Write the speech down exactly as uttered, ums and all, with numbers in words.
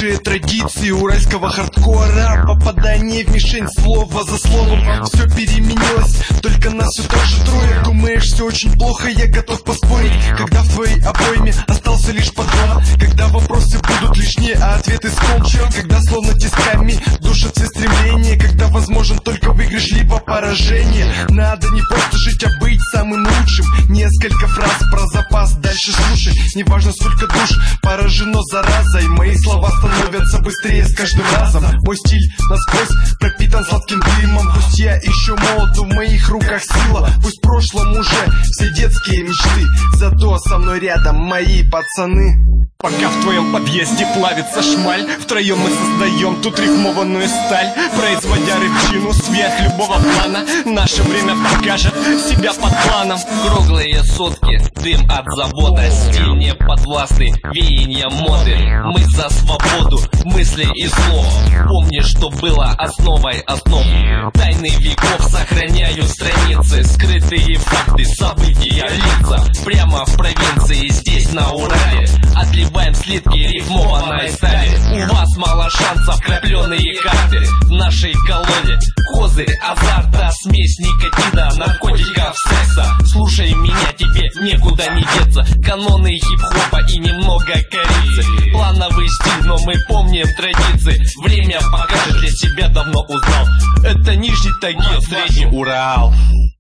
Лучшие традиции уральского хардкора, попадание в мишень слово за словом. Все переменилось, только нас все так же трое. Думаешь, все очень плохо, я готов поспорить. Когда в твоей обойме остался лишь подъем, когда вопросы будут лишние, а ответы сколчен, когда словно тисками душат все стремления, когда возможен только выигрыш либо поражение. Надо не просто жить, а быть самым лучшим. Несколько фраз про запас, дальше слушай. Неважно сколько душ поражено заразой, мои слова становятся быстрее с каждым разом. Мой стиль насквозь пропитан сладким дымом. Пусть я еще молод, но в моих руках сила. Пусть в прошлом уже все детские мечты, зато со мной рядом мои пацаны. Пока в твоем подъезде плавится шмаль, втроем мы создаем тут рифмованную сталь, производя рыбчину сверх любого плана. Наше время покажет себя под планом. Круглые сутки, дым от завода, стиль не подвластный, веяния моды. Мы за свободу мысли и слов. Помни, что было основой основ. Тайны веков сохраняют страницы, скрытые факты, события, лица. Прямо в провинции, здесь на Урале отливаем слитки рифмованной стали. У вас мало шансов, крапленые карты. В нашей колонне козырь азарта, смесь никотина, наркотиков, секса. Слушай меня, тебе некуда не деться. Каноны хип-хопа и немного корицы. Плановый стиль, но мы помним традиции. Время покажет, для себя давно узнал. Это Нижний Тагил, Средний Урал.